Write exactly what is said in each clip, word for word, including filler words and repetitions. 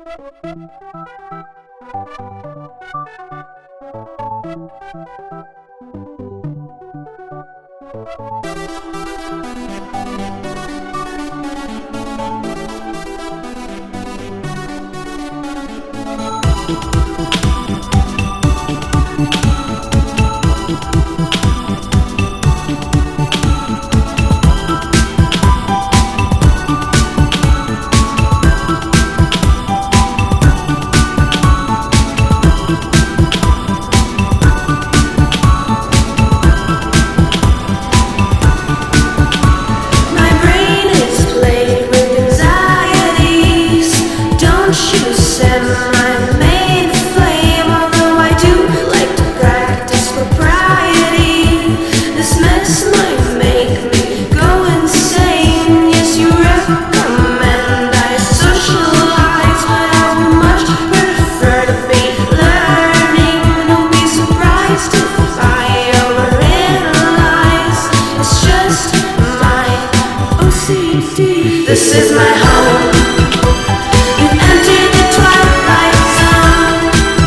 This is my home. You've entered the twilight zone.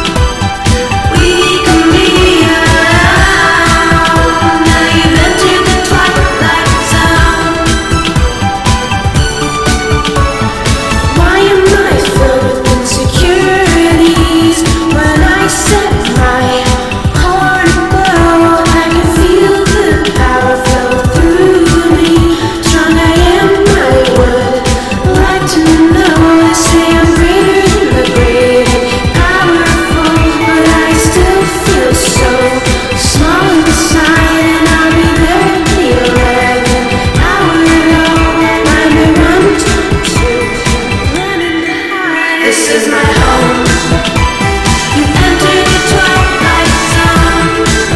We can be alone. Now you've entered the twilight zone. Why am I filled with insecurities? When I set my heart aglow, I can feel the power flow through me. Strong I am, I would like to know. They say I'm greater than the great and powerful, but I still feel so small inside, and I'll be there at the eleven hour low. I'm the one to running to hide. This is my home. You've entered the twilight zone.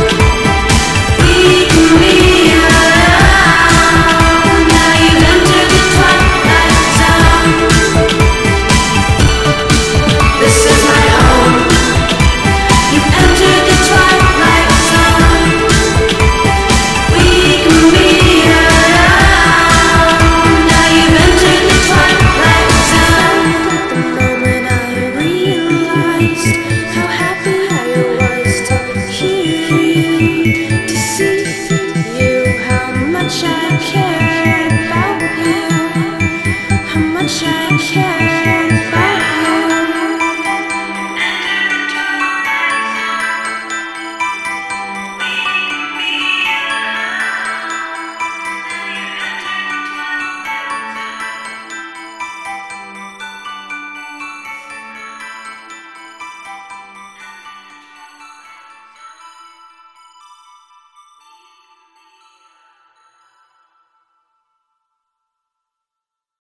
We can be alone. Now you've entered the twilight zone. This is my home. You've entered the twilight zone. We can be alone. Now you've entered the twilight zone. The moment I realized how happy I was to hear you, to see you, how much I care.